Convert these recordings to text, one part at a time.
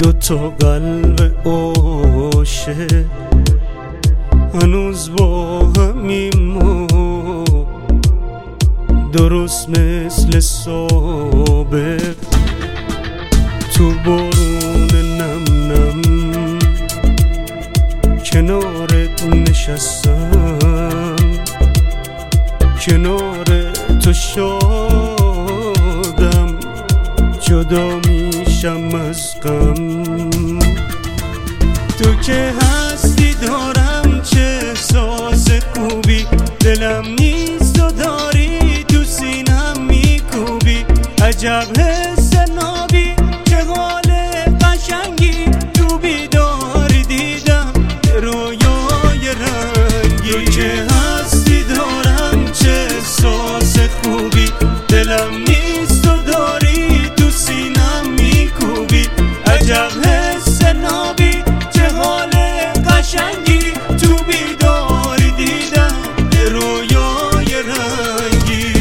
دوتا قلب عاشق هنوز با همیم ما، درست مثل سابق تو بارون نم نم کنارت نشستم، کنار تو شادم، جدا میشم از غم. تو که هستی دارم چه احساس خوبی، دلم نیست و داری تو سینم میکوبی، عجب حس نابی چه حال قشنگی، تو بیداری دیدم رویای رنگی. تو که هستی دارم چه احساس خوبی، دلم نیست و داری تو سینم میکوبی، عجب حس نابی چه حال قشنگی، تو بیداری دیدم رویای رنگی.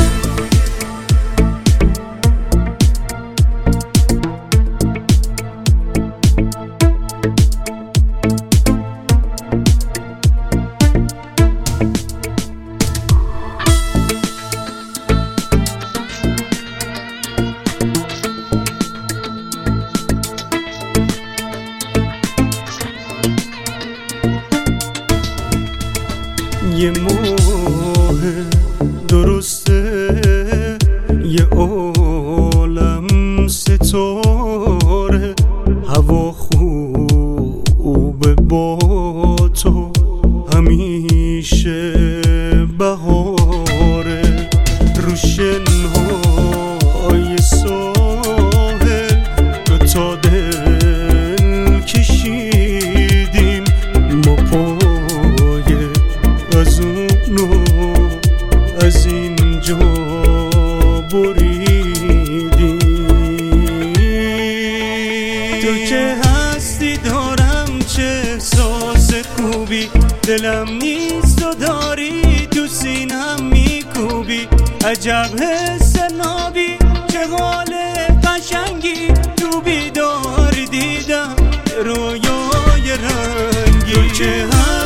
یه ماه درسته یه عالم ستاره، هوا خوبه با تو همیشه بهاره، رو شنهای ساحل دوتا دل کشیدیم، ما پای از اونو از اینجا بریدیم. تو که هستی دارم چه احساس خوبی، دلم نیست و داری تو سینم میکوبی، عجب حس نابی چه حال قشنگی، تو بیداری دیدم رویای رنگی. تو که